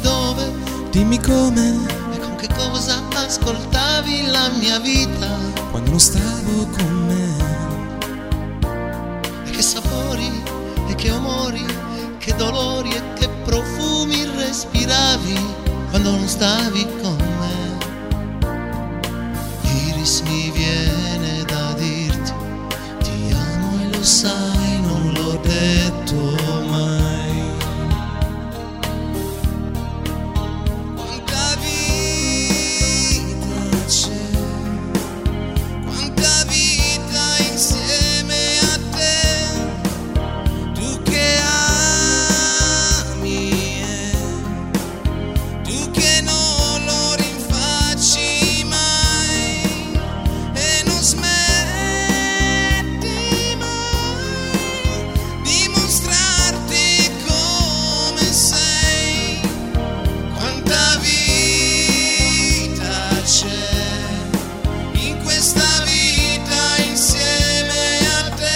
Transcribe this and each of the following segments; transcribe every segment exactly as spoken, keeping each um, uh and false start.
dove, dimmi come e con che cosa ascoltavi la mia vita quando non stavo con me. E che sapori, e che umori, che dolori e che profumi respiravi quando non stavi con me. Iris, mi viene da dirti ti amo e lo sai, non l'ho detto mai. Quanta vita c'è, quanta vita insieme a te, tu che ami e tu che non lo rinfacci mai e non smetti mai di mostrarti come sei. Quanta vita c'è in questa vita insieme a te.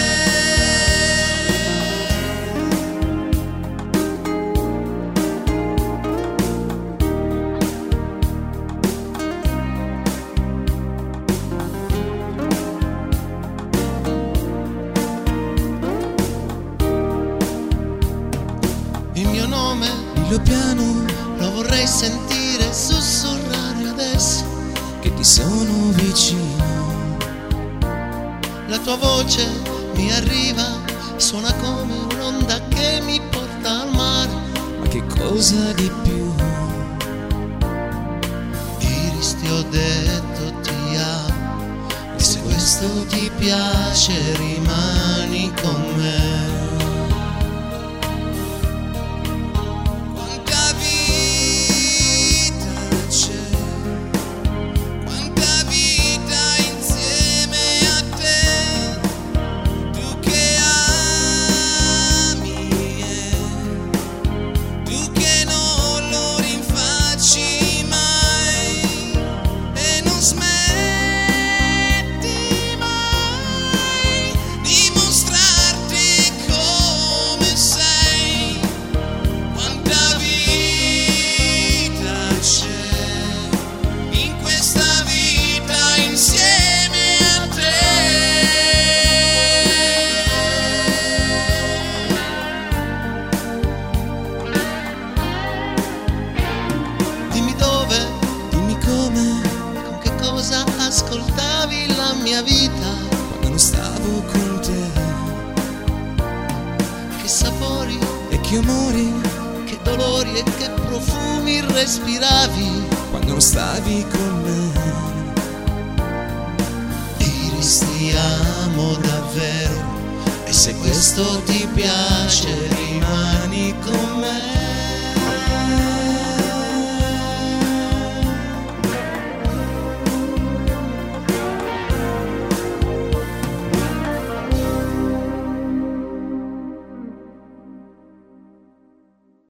Il mio nome Dillo piano lo vorrei sentire sussurrare adesso. che ti sono vicino. La tua voce mi arriva, suona come un'onda che mi porta al mare. Ma che cosa di più? Iris, ti ho detto ti amo, e se questo ti piace rimani con me. Quanta vita c'è, quanta vita insieme a te, tu che ami e tu che non lo rinfacci mai e non smetti mai di mostrarti come sei. Quanta vita c'è in questa vita insieme a te. Dimmi dove, Dimmi come e con che cosa ascoltavi la mia vita. quando non stavo con te. Che sapori, E che amori che dolori e che profumi respiravi quando non stavi con me. Iris, ti amo davvero, e se questo ti piace rimani con me.